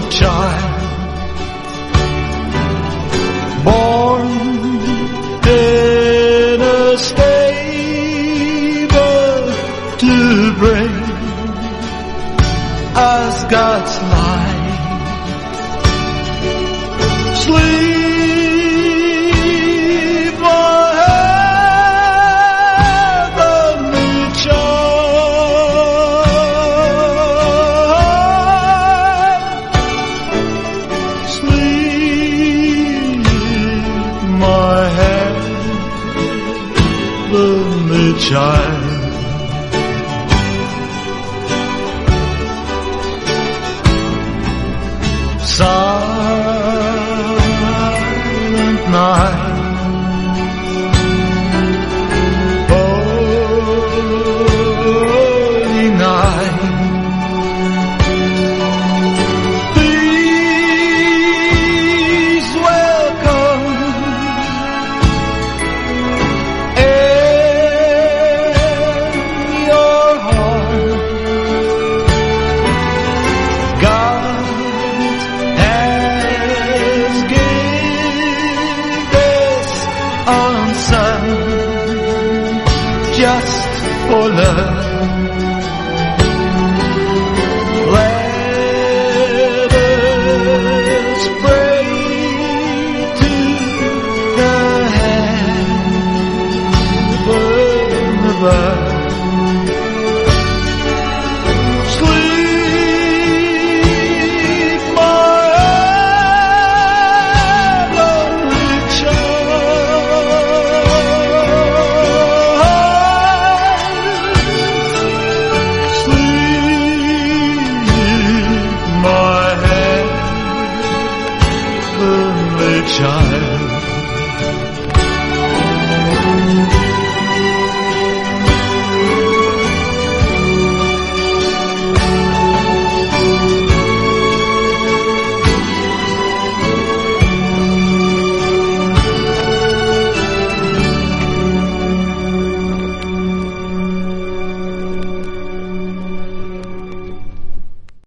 child, born in a stable to bring us God's light. Sleep, my heavenly child. Sleep, my heavenly child. Silent night, holy night, please welcome in your heart. God just for love. Let us pray to the heaven above. Sleep, my heavenly child.